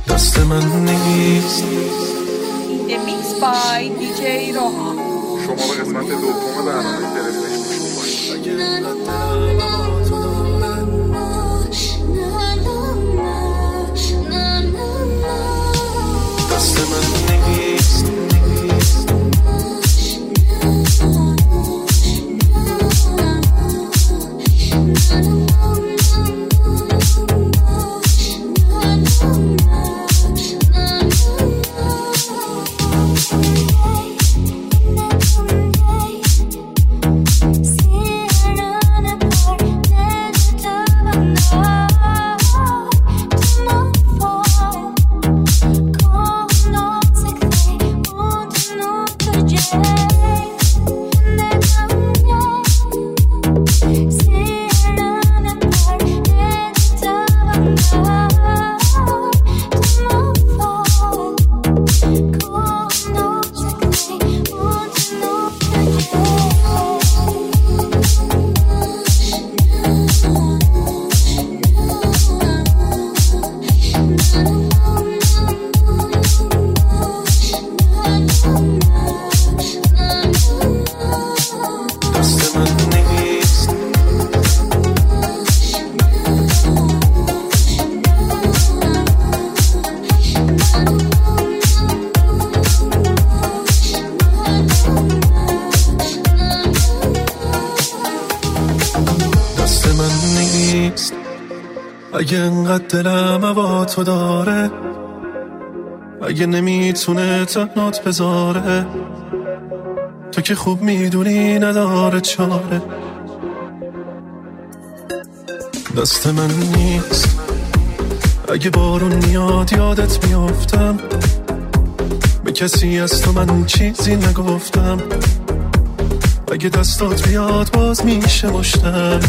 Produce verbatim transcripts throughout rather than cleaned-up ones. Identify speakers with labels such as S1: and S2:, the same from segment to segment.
S1: دست من نیست.
S2: The Mix by دی جی روحان.
S3: شما به قسمت دوم برنامه فرستش گوش می‌کنید.
S1: دست من نیست. اگه انقدر دلم هوا تو داره، اگه نمیتونه تنات بذاره، تو که خوب میدونی نداره چاره. دست من نیست. اگه بارون میاد یادت میافتم، به کسی از تو من چیزی نگفتم. اگه دستات بیاد باز میشه مشتم.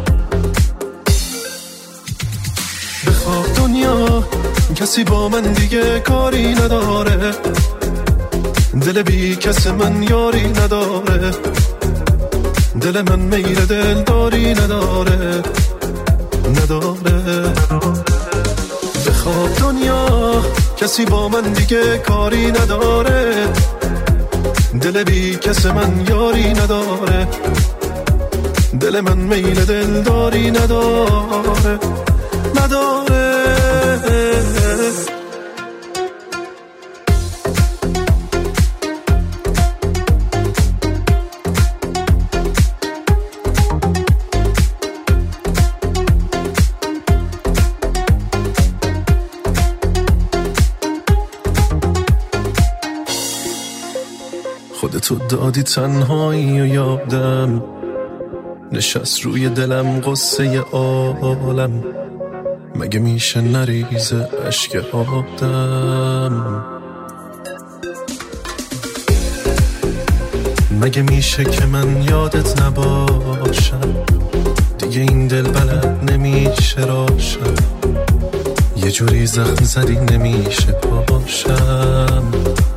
S1: بخواب دنیا کسی با من دیگه کاری نداره، دل بی کس من یاری نداره، دل من میل دلداری نداره نداره. بخواب دنیا کسی با من دیگه کاری نداره، دل بی کس من یاری نداره، دل من میل دلداری نداره نداره. خودتو دادی تنهایی و یادم نشست روی دلم قصه عالم. مگه میشه نریزه عشق آدم؟ مگه میشه که من یادت نباشم؟ دیگه این دل بلد نمیشه راشم، یه جوری زخم زدی نمیشه پاشم.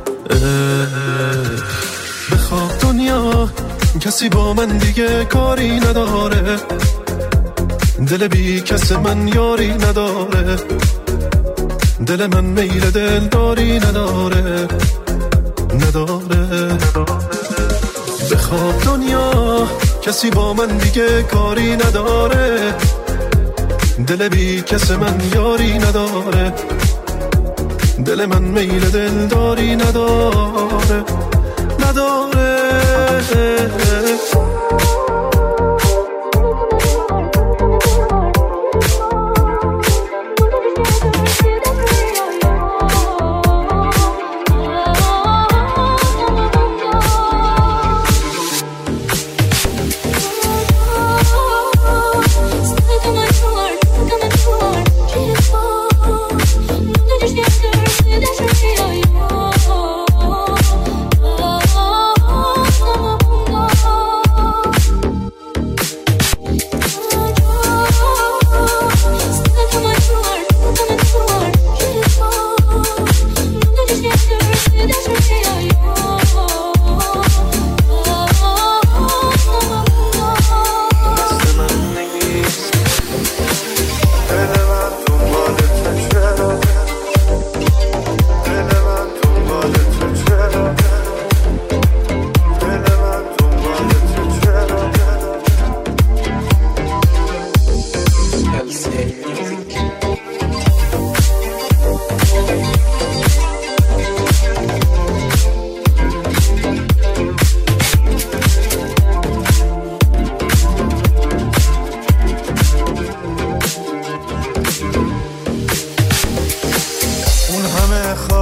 S1: بخواب دنیا کسی با من دیگه کاری نداره، دل بی کس من یاری نداره، دل من میل دلداری نداره نداره. بخواب دنیا کسی با من دیگه کاری نداره، دل بی کس من یاری نداره، دل من میل دلداری نداره نداره.
S4: Oh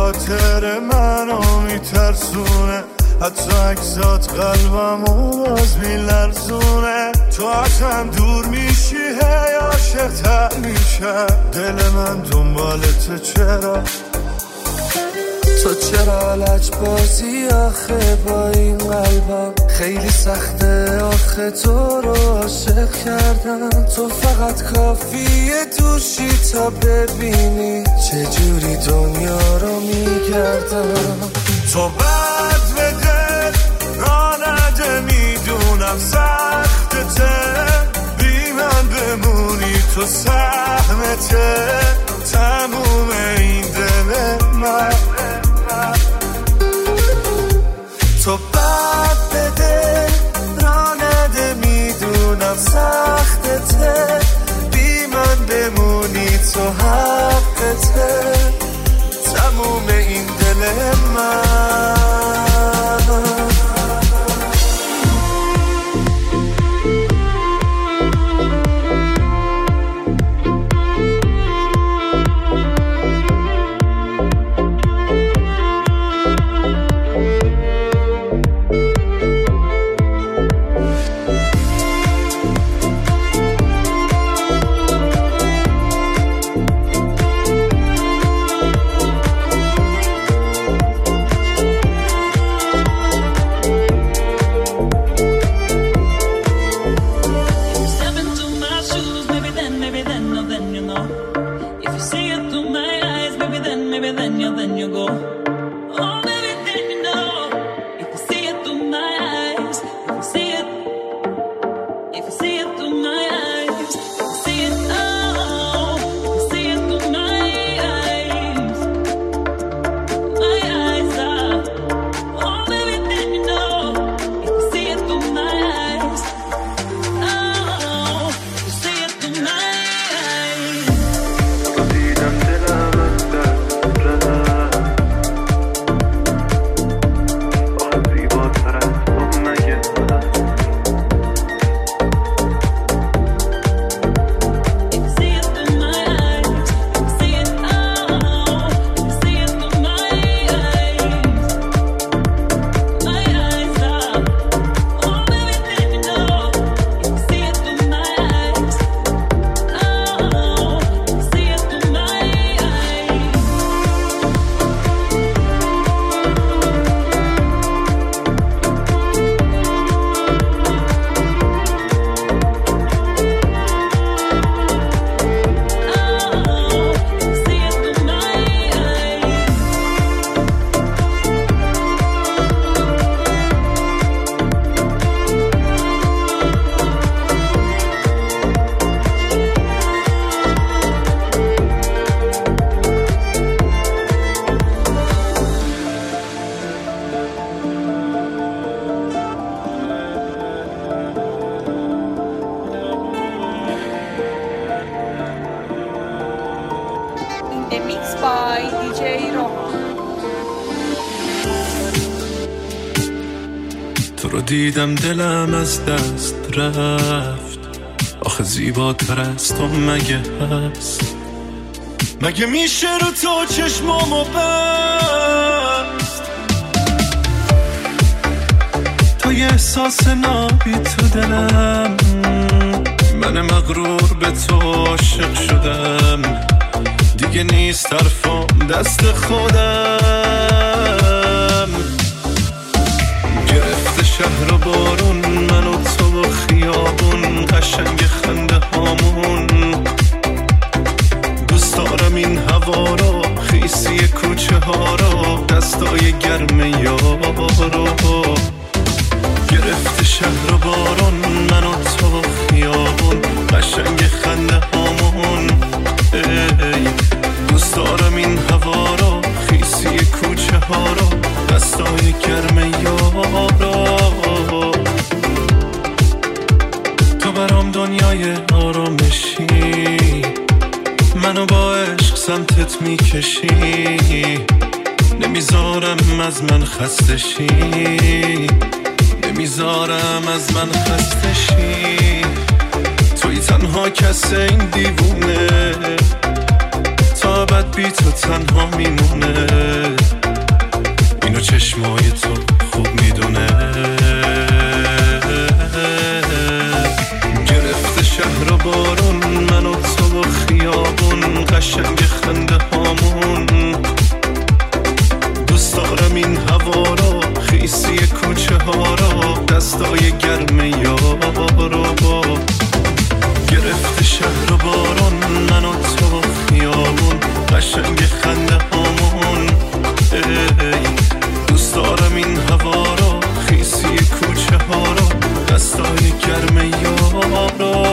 S4: خاطر منو میترسونه، حتی اگزات قلبمو باز میلرزونه. تو از هم دور میشی هی عاشق تر میشه، دل من دنبالت چرا؟ تو چرا لج بازی آخه با این قلبم؟ خیلی سخته آخه تو رو عاشق کردم. تو فقط کافیه دوشی تا ببینی چجوری دنیا رو میگردم. تو بد به دل را نده میدونم سختته، بی من بمونی تو سهمته تموم این دل من. تو بد به دل را نده میدونم سختته، بی من بمونی تو حقته تموم این دل من.
S1: دیدم دلم از دست رفت، آخه زیباتر از تو مگه هست؟ مگه میشه رو تو چشمامو بست؟ تو یه احساس نابی تو دلم، من مغرور به تو عاشق شدم، دیگه نیست طرفم دست خودم. گرفته شهر و بارون من و تو و خیابون، قشنگ خنده هامون. دوست دارم این هوا رو، خیسی کوچه ها رو، دستای گرم یارو. گرفته شهر و بارون من و تو و خیابون، قشنگ خنده هامون. ای دوست دارم این هوا رو، خیسی کوچه ها رو، دستای گرم یارو. تو برام دنیای آرامشی، منو با عشق سمتت میکشی. نمیذارم از من خسته شی، نمیذارم از من خسته شی. توی تنها کس این دیوونه، تا بعد بی تو تنها میمونه. چشمای تو خوب میدونه. گرفته شهر و بارون، من و تو و خیابون، قشنگ خنده هامون. دوست دارم این هوا رو، خیسی کوچه ها رو، دستای گرم یارو. گرفته شهر و بارون، من و تو و خیابون، قشنگ خنده هامون. دوست دارم این هوا رو، خیسی کوچه ها رو، دستای گرم یارو.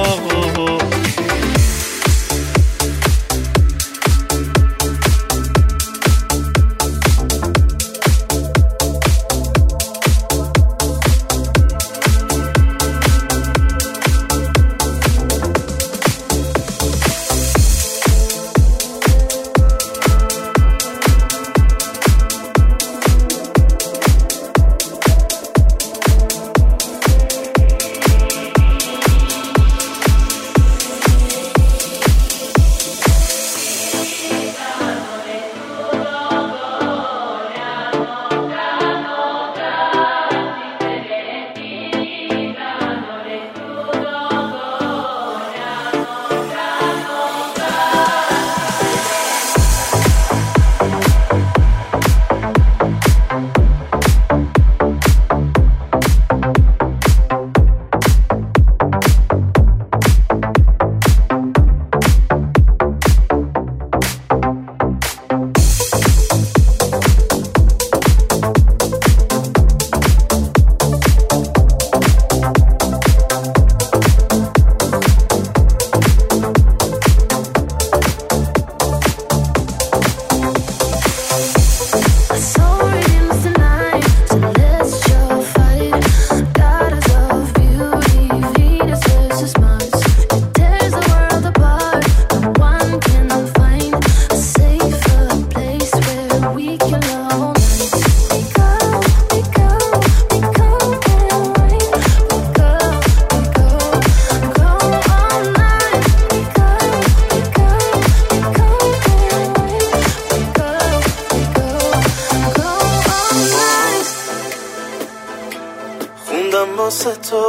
S4: واسه تو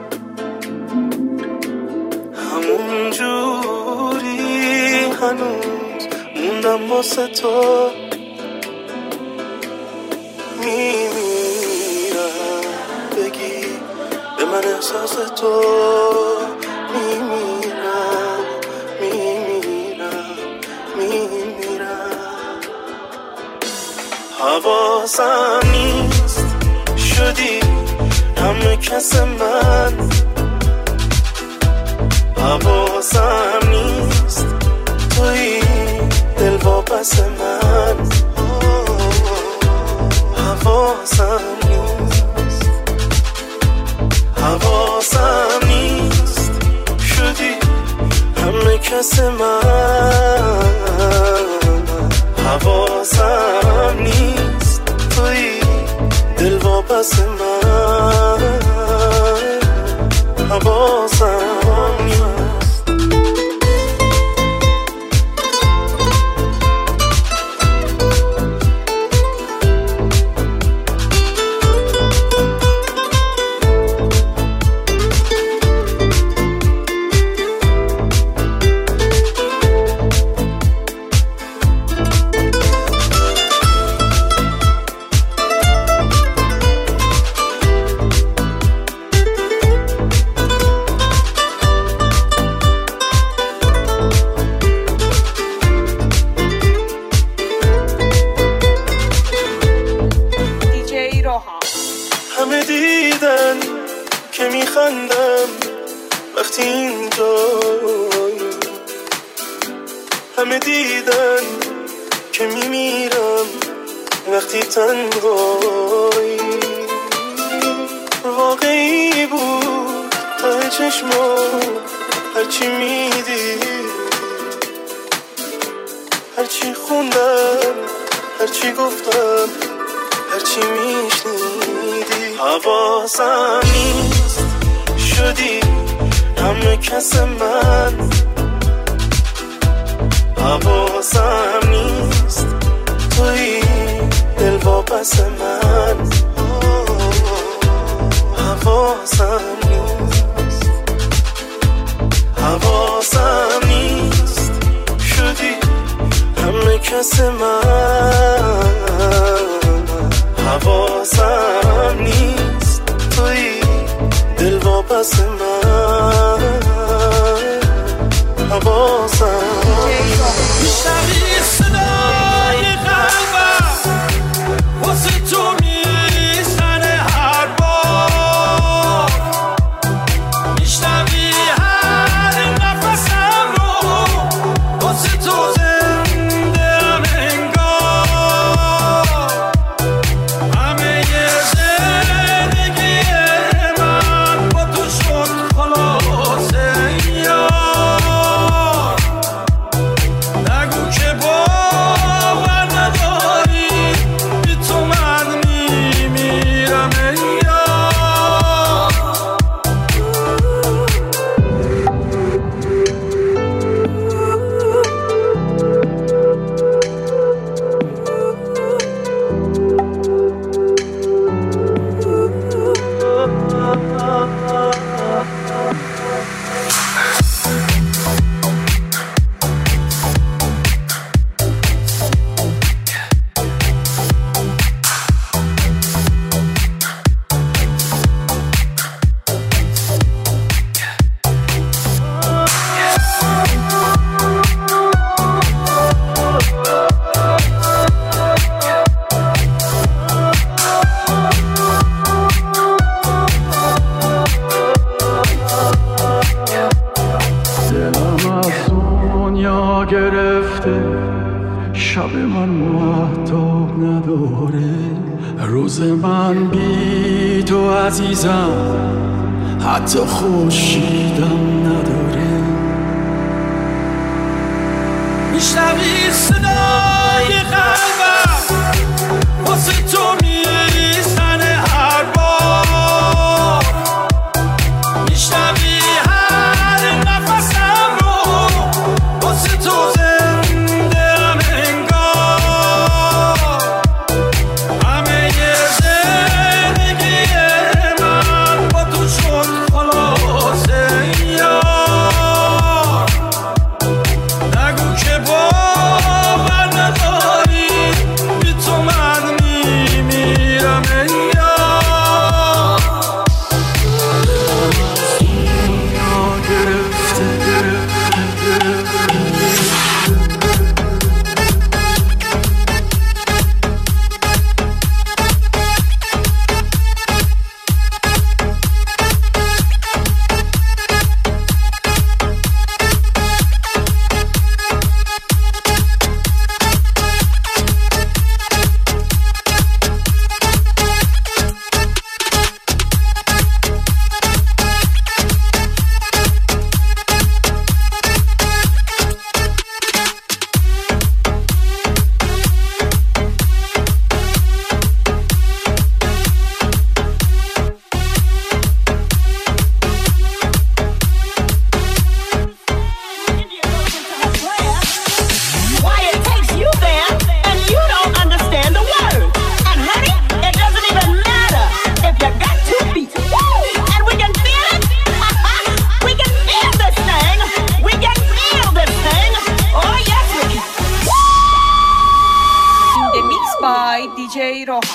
S4: همون جوری هنوز موندم واسه تو میمیرم بگی به من احساس تو میمیرم میمیرم میمیرم حواسم نیست شدی همه کس من حواسم نیست توی دل واپس من حواسم نیست حواسم نیست شدی همه کس من حواسم نیست توی دل واپس من حواسم نیست همه دیدن که میخندم وقتی اینجایی همه دیدن که میمیرم وقتی تنهایی واقعی بود ته چشمام هرچی میدی هرچی خوندم هرچی گفتم هرچی میشنیدی حواسم نیست شدی همه کس من حواسم نیست توی دل واپس پس من حواسم نیست، حواسم نیست، شدی همه کس من، حواسم نیست، توی دل واپس من، حواسم
S5: میشنوی صدای قلبم واسه تو میزنه هر بار، میشنوی هر نفسم رو واسه تو زنده ام انگار، همه ی زندگی من با تو شد خلاصه یار، نگو که باور نداری بی تو من میمیرم ای یار. دلم از دنیا گرفته، شب من مهتاب نداره، روز من بی تو عزیزم حتی خورشیدم نداره، میشنوی صدای قلبم واسه تو میزنه هر بار، میشنوی هر نفسم رو واسه تو زنده ام انگار، همه ی زندگی من با تو شد خلاصه یار، نگو که باور نداری بی تو من میمیرم ای یار.
S2: by دی جی روحا.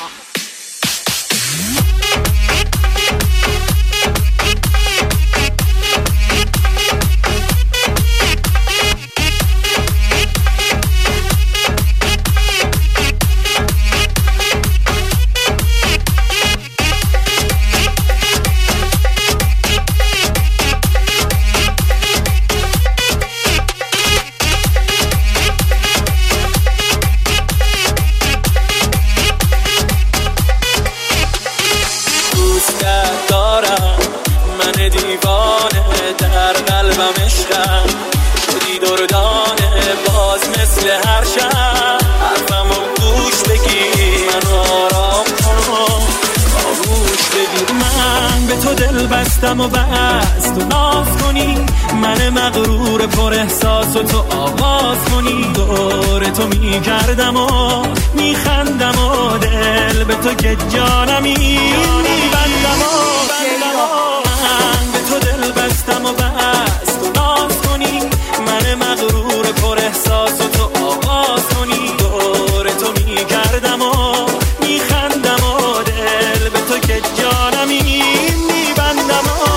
S2: دیوانه در قلبم عشقم شدی دردانه باز مثل هر شب حرفمو گوش بگیر منو آرام کن آغوش بگیر من به تو دل بستم و بس تو ناز کنی من مغرور پر احساس و تو آواز کنی دور تو میگردم و میخندم و و دل به تو که جانمی میبندم و من به تو دل بستم و بس تو ناز کنی من مغرور پر احساس و تو آواز کنی دور تو میگردم و میخندم و دل به تو که جانمی میبندم و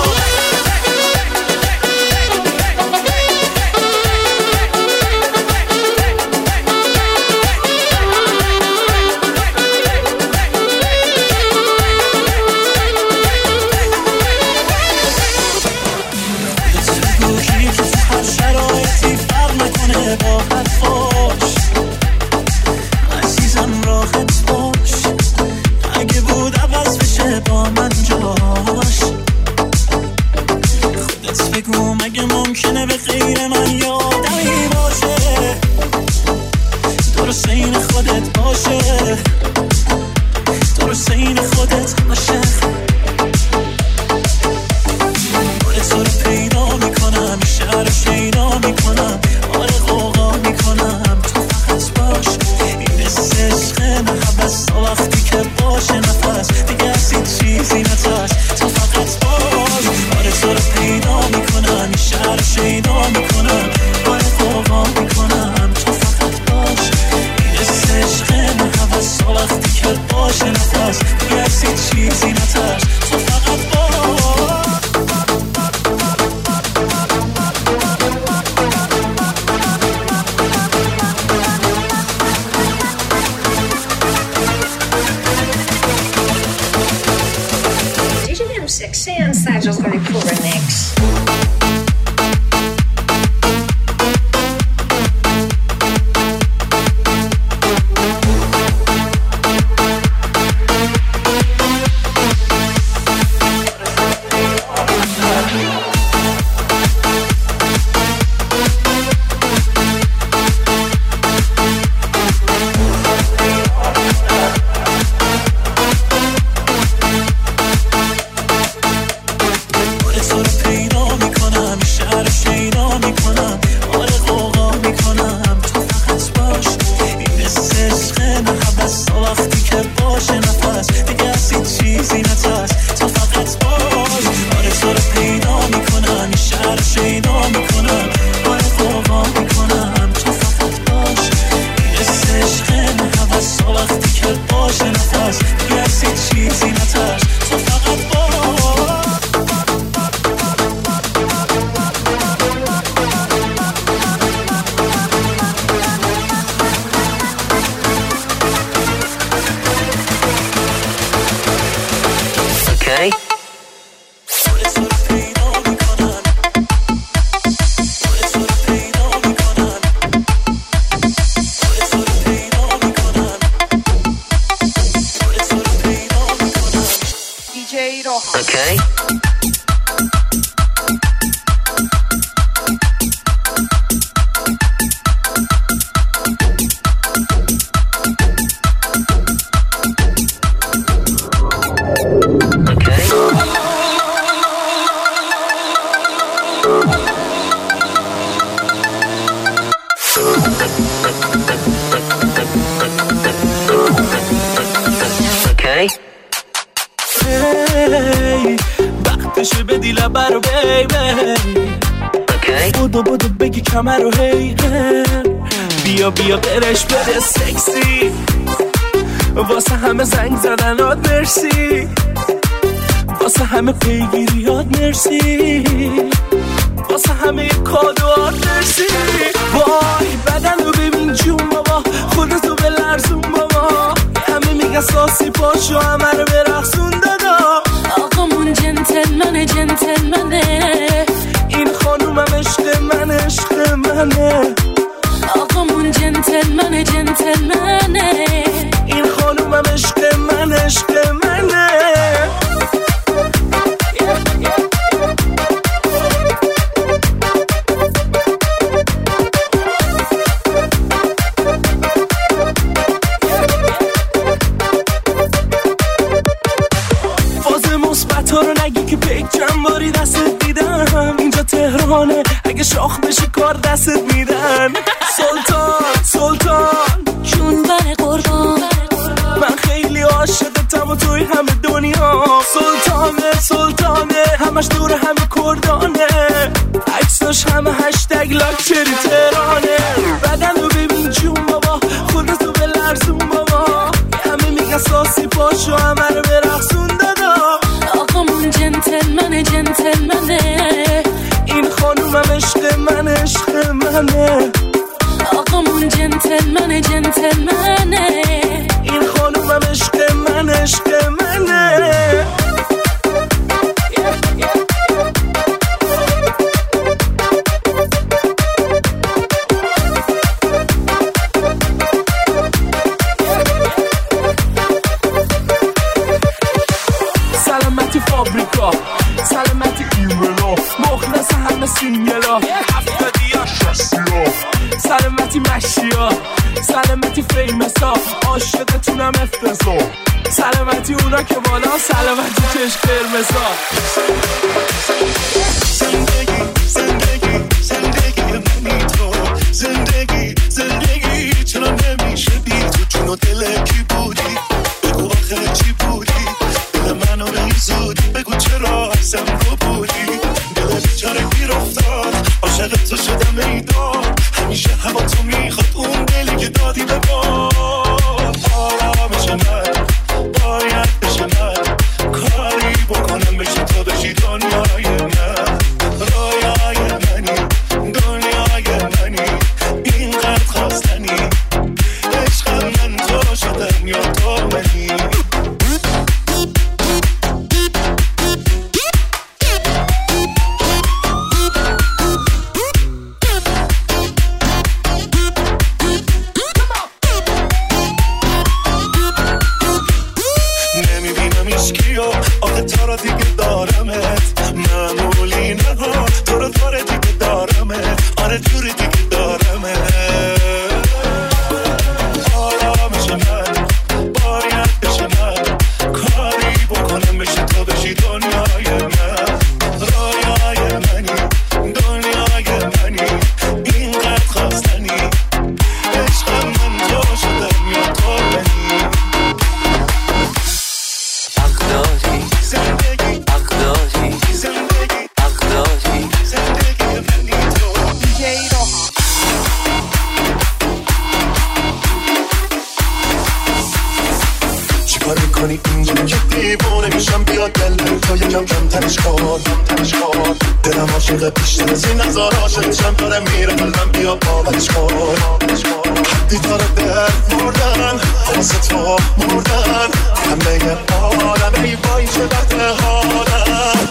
S6: وقتشه بدی لبه رو بیبی بودو بودو بگی کمر رو هی بیا بیا قرش بده سکسی واسه همه زنگ زدنات مرسی واسه همه پیگیریات مرسی واسه همه کادوات مرسی وای بدن رو ببین جون بابا خودتو بلرزون بابا همه میگن ساسی پاشو همه رو برقصون دادا
S7: آقامون جنتلمنه جنتلمنه
S6: این خانومم عشق من عشق منه
S7: آقامون جنتلمنه جنتلمنه
S6: این خانومم عشق من عشق منه تو رو نگی که پیک چند باری دستت دیدم اینجا تهرانه اگه شاخ بشه کار دستت میدن سلطان سلطان
S7: جون بر قربان
S6: من سلطانه سلطانه همش دور همه کردانه، عکساش همه هشتگ لاکچری تهرانه. بدن رو ببین جون بابا، خودتو به لرزون بابا، همه میگن ساسی پاشو همه رو برقصون دادا.
S7: آقامون جنتلمنه جنتلمنه،
S6: این خانومم عشق من عشق منه.
S7: آقامون جنتلمنه جنتلمنه،
S6: این خانومم عشق من عشق منه. سلامتی فابریکا، سلامتی ایملا، مخلص همه سینگلا، هفتادی ها شستی ها، سلامتی مشی ها، سلامتی فیمسا، عاشقتونم افتضا، سلامتی اونا که بالا، سلامتی چشم قرمزا.
S4: زندگی زندگی زندگی منی تو، زندگی زندگی چرا نمیشه بی تو، جون و دل کی بودی بگو آخه چی بودی، دل منو ریزودی بگو چرا ازم رو بودی، دل بیچاره گیر افتاد عاشق تو شدم ایدان، همیشه هوا تو میخواد اون دلی که دادی به ما. آرامش من باید بشه من، کاری بکنم بشه تو بشی دنیای من، رویای منی دنیای منی، اینقدر خواستنی عشق من تو شدم یا تو منی. آخه تو رو دیگه دارمت، معمولی نه ها تو رو داره دیگه دارمت، آره جوری دیگه دارمت. آرامش من باید بشه من، کاری بکنم بشه تو بشی دنیای من، رویای منی دنیای منی، اینقدر خواستنی عشق من تو شدم یا تو منی. زندگی اقداری زندگی اقداری زندگی منی تو دیگه رو چیکار میکنی اینجا که دیوونه میشم، بیا دل تو یکم کم تنش کن تنش کن، دلم عاشق بیشتر از این نظار عاشقشم داره میره قلبم، بیا باورش کن حدی داره در مردن واسه تو مردن، همه عالم ای وای چه بده حالم،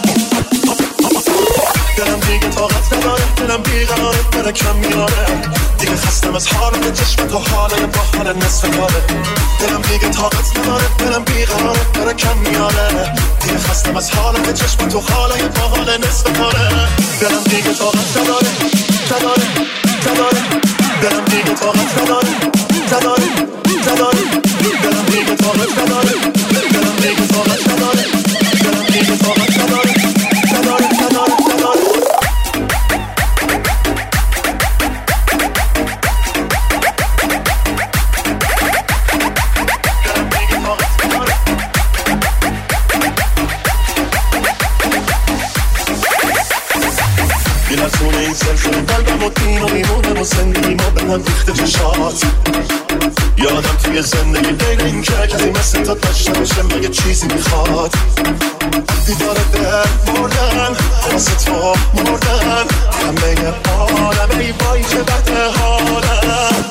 S4: دلم دیگه طاقت نداره، دلم بیقراره داره کم میاره، دیگه خستم از حالت چشم تو حاله با حال نصف کاره، دلم دیگه طاقت نداره، دلم بیقراره داره کم میاره، دیگه خستم از حالت چشم تو حاله با حال نصف کاره، دلم دیگه طاقت نداره نداره نداره، دلم دیگه طاقت نداره نداره نداره، دلم دیگه طاقت نداره، دلم دیگه طاقت نداره، دلم دیگه طاقت نداره نداره نداره نداره. بی‌لرزونه این سلسله قلبم و دین و میمونه و زندگی ما به هم ریخته چشات، یادم توی زندگی غیر این که کسی مثل تو داشته باشه مگه چیزی میخواد، دیدار در مردن واسه تو مردن، همه عالم ای وای چه بده حالم،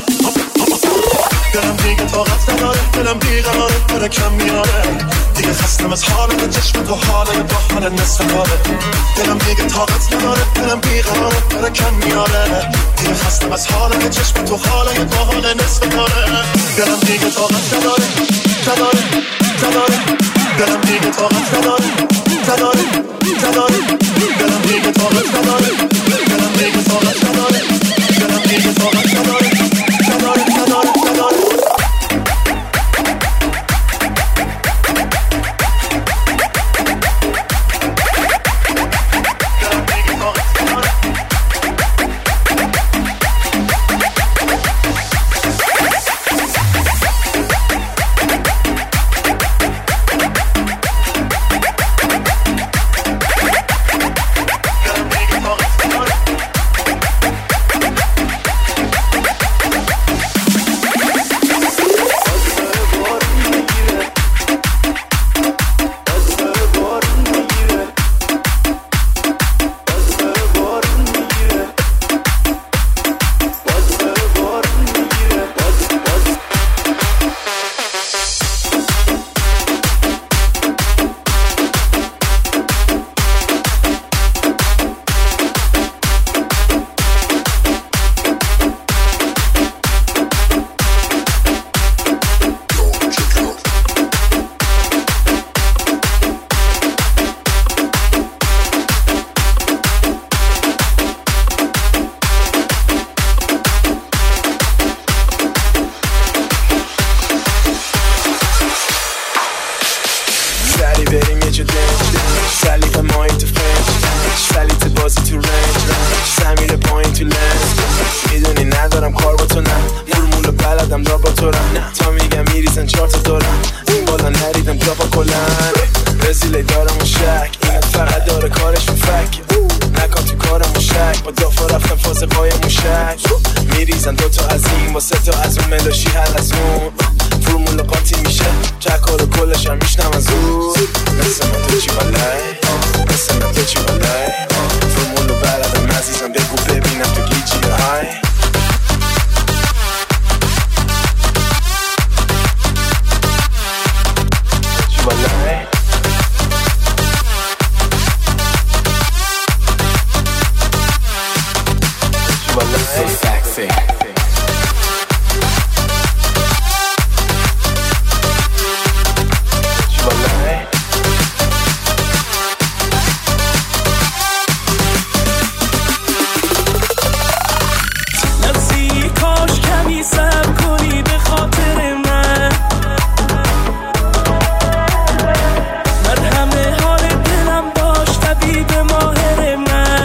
S4: دلم دیگه طاقت نداره، دلم بیقراره داره کم میاره، دیگه خستم از حالت چشم تو حاله با حال نصف کاره، دلم دیگه طاقت نداره، دلم بیقراره داره کم میاره، دیگه خستم از حالت چشم تو حاله با حال نصف کاره، دلم دیگه طاقت نداره نداره نداره، دلم دیگه طاقت نداره نداره نداره، دلم دیگه طاقت نداره، دلم دیگه طاقت نداره، دلم دیگه طاقت نداره نداره نداره نداره.
S8: را با تو رم تا میگم میریزن چهار تا دورم این بالا نریدم جا با کلن رزیله دارم و شک اینت فقط داره کارش و فک نکن تو کارم و شک با دافا رفتم فاز قایم و شک میریزن دوتا از این با سه تا از اون ملاشی حل از اون فرمول قاطی میشه چکار و کلش هم میشنم از اون مثل من تو چی بالای مثل من تو چی بالای فرمول بلدم عزیزم بگو ببینم تو گیجی های چی بالای
S9: So sexy.
S6: نفسی کاش کمی صبر کنی به خاطر من مرهم حال دلم باش طبیب ماهر من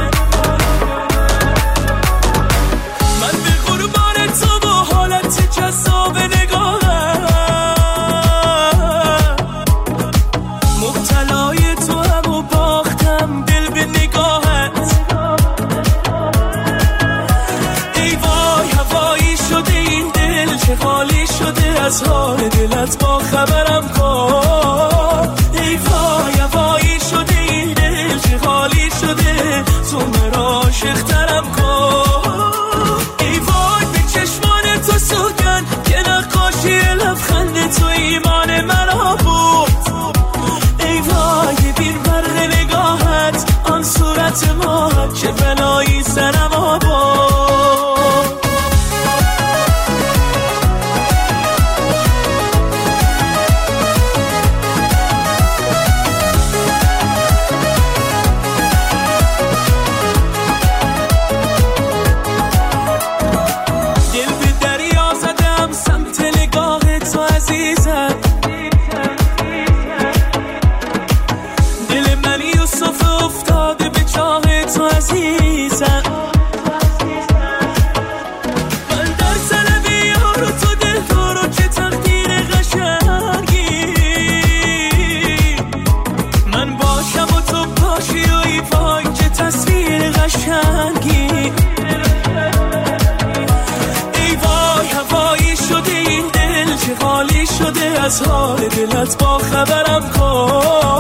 S6: من به قربان تو با حالت جذاب نگاهم مبتلای تو هم و باختم دل به نگاهت ای وای هوایی شده این دل چه حالی شده از حال دلت با خبرم کن ای وای هوایی شده این دل چه حالی شده تو مرا عاشق‌ترم کن ای وای به چشمان تو سوگن که نقاشی لبخند تو ایمان مرا بود ای وای بین برق نگاهت آن صورت ماه چه بلایی سرم آباد دل به دریا زدم سمت نگاه تو عزیزم دل من یوسف افتاده به چاه تو عزیزم من در طلب یار و تو دل دارو که تقدیر قشنگی من باشم و تو باشی و ای وای که تصویر قشنگی ای وای هوایی شده این دل چه حالی شده از حال دلت با خبرم کن